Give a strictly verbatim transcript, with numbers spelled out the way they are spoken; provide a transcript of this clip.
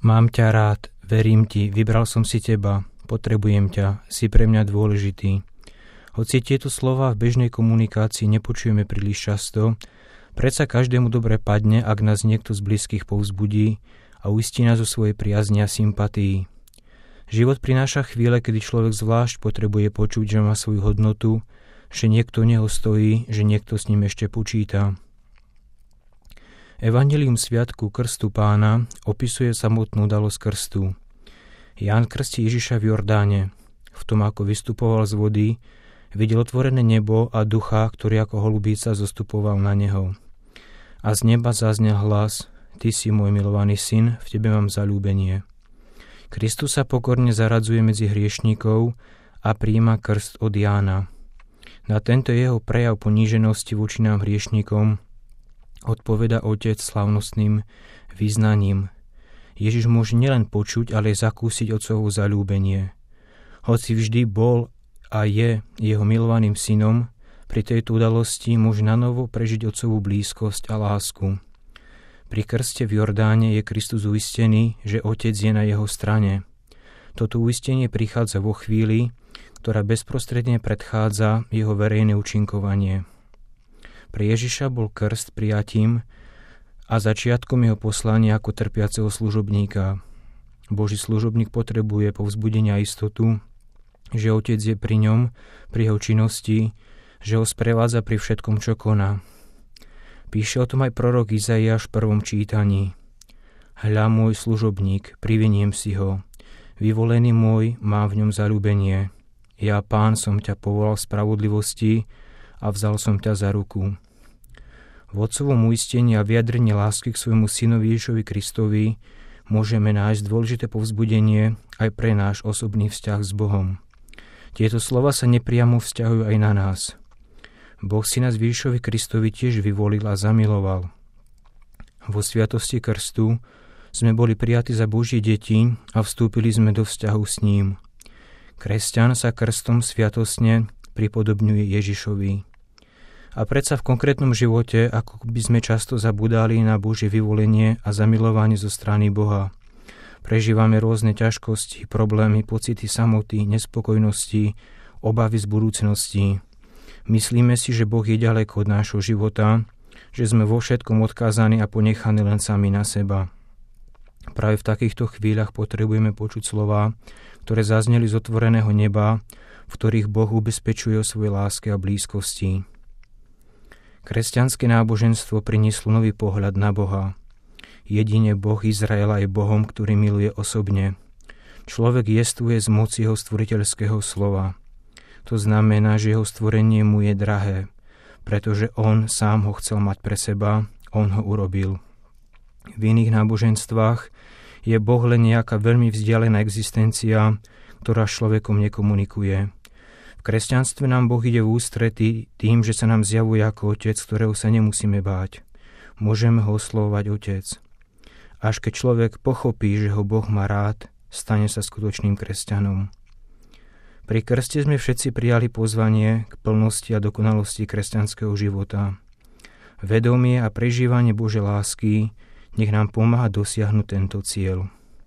Mám ťa rád, verím ti, vybral som si teba, potrebujem ťa, si pre mňa dôležitý. Hoci tieto slová v bežnej komunikácii nepočujeme príliš často, predsa každému dobre padne, ak nás niekto z blízkych povzbudí a uistí nás o svojej priazni a sympatii. Život prináša chvíle, kedy človek zvlášť potrebuje počuť, že má svoju hodnotu, že niekto neho stojí, že niekto s ním ešte počíta. Evanjelium sviatku Krstu Pána opisuje samotnú udalosť krstu. Ján krstí Ježiša v Jordáne. V tom, ako vystupoval z vody, videl otvorené nebo a ducha, ktorý ako holubíca zostupoval na neho. A z neba zaznel hlas: Ty si môj milovaný syn, v tebe mám zaľúbenie. Kristus sa pokorne zaradzuje medzi hriešnikov a prijíma krst od Jána. Na tento jeho prejav poníženosti voči nám hriešnikom odpoveda Otec slávnostným vyznaním. Ježiš môže nielen počuť, ale aj zakúsiť Otcovo zaľúbenie. Hoci vždy bol a je jeho milovaným synom, pri tejto udalosti môže nanovo prežiť Otcovú blízkosť a lásku. Pri krste v Jordáne je Kristus uistený, že Otec je na jeho strane. Toto uistenie prichádza vo chvíli, ktorá bezprostredne predchádza jeho verejné účinkovanie. Pre Ježiša bol krst prijatím a začiatkom jeho poslania ako trpiaceho služobníka. Boží služobník potrebuje povzbudenia a istotu, že Otec je pri ňom, pri jeho činnosti, že ho sprevádza pri všetkom, čo koná. Píše o tom aj prorok Izaiáš v prvom čítaní. Hľa môj služobník, priviniem si ho. Vyvolený môj, mám v ňom zaľúbenie. Ja, Pán, som ťa povolal v spravodlivosti a vzal som ťa za ruku. V Otcovom uistení a vyjadrení lásky k svojmu synovi Ježišovi Kristovi môžeme nájsť dôležité povzbudenie aj pre náš osobný vzťah s Bohom. Tieto slova sa nepriamo vzťahujú aj na nás. Boh si nás Ježišovi Kristovi tiež vyvolil a zamiloval. Vo sviatosti krstu sme boli prijatí za Božie deti a vstúpili sme do vzťahu s ním. Kresťan sa krstom sviatostne pripodobňuje Ježišovi. A predsa v konkrétnom živote, ako by sme často zabudali na Božie vyvolenie a zamilovanie zo strany Boha. Prežívame rôzne ťažkosti, problémy, pocity samoty, nespokojnosti, obavy z budúcnosti. Myslíme si, že Boh je ďaleko od nášho života, že sme vo všetkom odkázaní a ponechaní len sami na seba. Práve v takýchto chvíľach potrebujeme počuť slová, ktoré zazneli z otvoreného neba, v ktorých Boh ubezpečuje o svojej láske a blízkosti. Kresťanské náboženstvo prinieslo nový pohľad na Boha. Jedine Boh Izraela je Bohom, ktorý miluje osobne. Človek jestvuje z moci jeho stvoriteľského slova. To znamená, že jeho stvorenie mu je drahé, pretože on sám ho chcel mať pre seba, on ho urobil. V iných náboženstvách je Boh len nejaká veľmi vzdialená existencia, ktorá s človekom nekomunikuje. V kresťanstve nám Boh ide v ústrety tým, že sa nám zjavuje ako Otec, ktorého sa nemusíme báť. Môžeme ho oslovovať Otec. Až keď človek pochopí, že ho Boh má rád, stane sa skutočným kresťanom. Pri krste sme všetci prijali pozvanie k plnosti a dokonalosti kresťanského života. Vedomie a prežívanie Božej lásky nech nám pomáha dosiahnuť tento cieľ.